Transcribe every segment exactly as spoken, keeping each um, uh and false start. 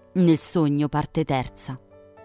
Nel sogno, parte terza.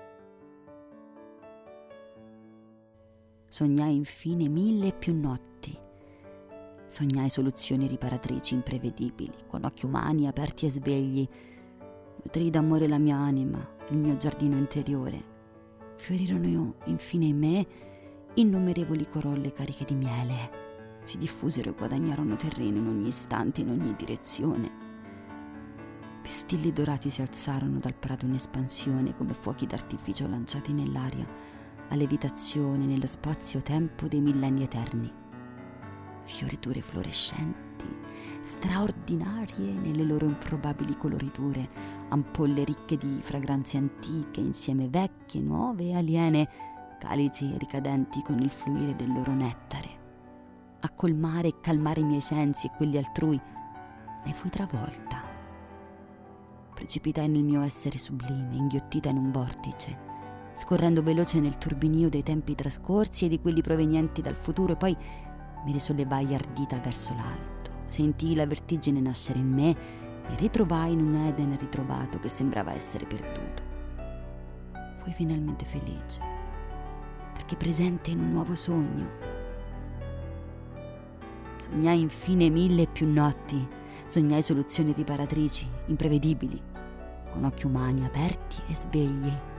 Sognai infine mille e più notti. Sognai soluzioni riparatrici imprevedibili, con occhi umani aperti e svegli. Nutrii d'amore la mia anima, il mio giardino interiore. Fiorirono infine in me innumerevoli corolle cariche di miele. Si diffusero e guadagnarono terreno in ogni istante, in ogni direzione. Pistilli dorati si alzarono dal prato in espansione come fuochi d'artificio lanciati nell'aria, a levitazione nello spazio-tempo dei millenni eterni. Fioriture fluorescenti, straordinarie nelle loro improbabili coloriture, ampolle ricche di fragranze antiche, insieme vecchie, nuove e aliene, calici ricadenti con il fluire del loro nettare. A colmare e calmare i miei sensi e quelli altrui, ne fui travolta. Precipitai nel mio essere sublime, inghiottita in un vortice, scorrendo veloce nel turbinio dei tempi trascorsi e di quelli provenienti dal futuro, e poi mi risollevai ardita verso l'alto. Sentii la vertigine nascere in me, mi ritrovai in un Eden ritrovato che sembrava essere perduto. Fui finalmente felice, perché presente in un nuovo sogno. Sognai infine mille e più notti, sognai soluzioni riparatrici, imprevedibili, con occhi umani aperti e svegli.